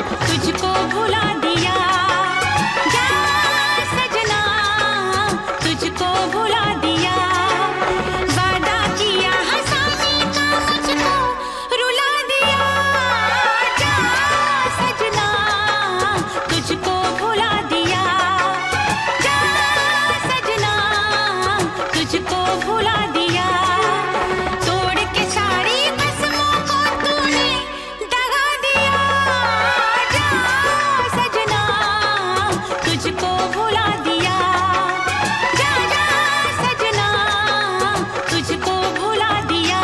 तुझको भुला दिया। जा सजना तुझको भुला दिया। वादा किया हंसाने का मुझको रुला दिया। जा सजना तुझको भुला दिया। जा सजना तुझको भुला दिया। तोड़ के सारी कसमों को तूने दगा दिया। जा सजना तुझको भुला दिया। जा जा सजना तुझको भुला दिया।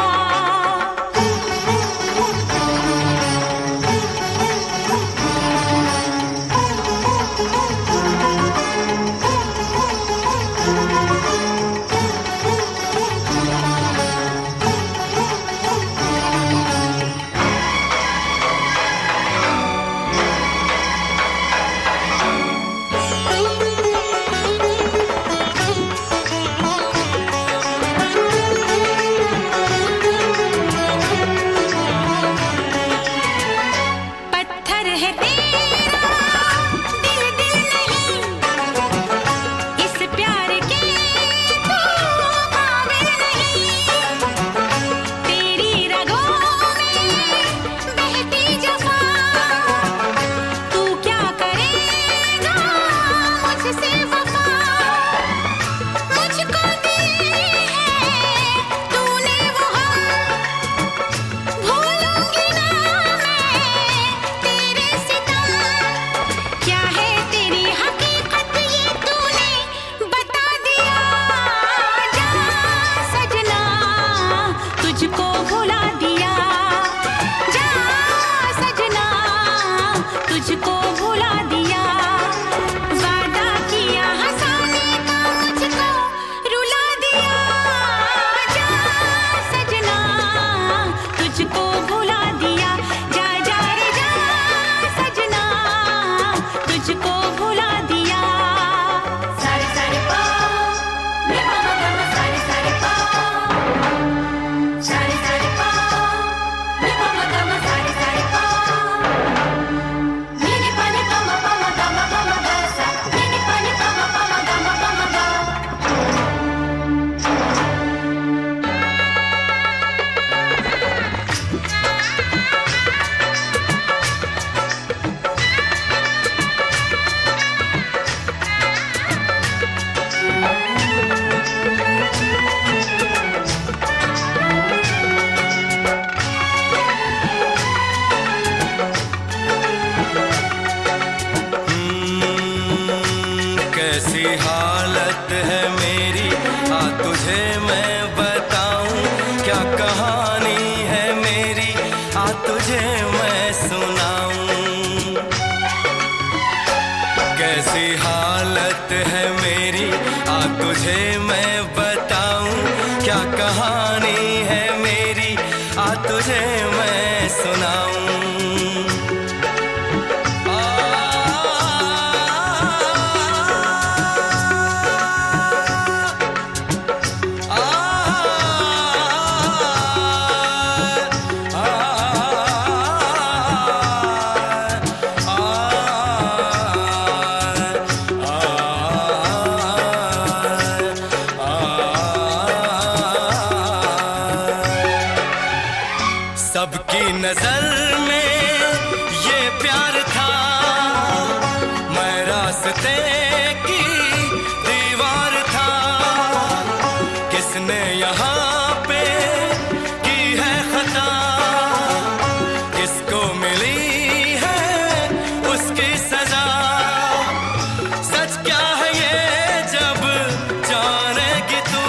पत्थर है तेरा दिल दिल नहीं, इस प्यार के तू काबिल नहीं। तेरी रगों में बहती जफा, तू क्या करेगा मुझसे वफा। मुझको दी है तूने वो हम, भूलूंगी ना मैं तेरे सितम। क्या है तेरी हकीकत ये तूने बता दिया। जा सजना तुझको भुला दिया। जा सजना तुझको भुला दिया। वादा किया हंसाने का मुझको रुला दिया। जा सजना तुझको भुला दिया। जा जा रे जा सजना तुझको भुला दिया। सारे सारे पा रे मा मा मा सारे सारे पा, सारे सारे पा रे मा मा सारे सारे पा। नी नी पा नी पा मा गा मा गा सा। नी नी पा नी पा मा गा मा गा। कैसी हालत है मेरी, आ तुझे मैं बताऊं। क्या कहानी है मेरी, आ तुझे मैं सुनाऊं। कैसी हालत है मेरी, आ तुझे मैं बताऊं। क्या कहानी है मेरी, आ तुझे मैं सुनाऊं। सबकी नजर में ये प्यार था, मैं रास्ते की दीवार था। किसने यहाँ पे की है खता, किसको मिली है उसकी सजा। सच क्या है ये जब जानेगी तू,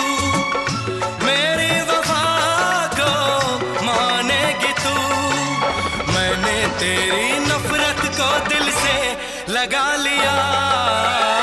मेरी वफा को मानेगी तू। मैंने तेरी नफरत को दिल से लगा लिया।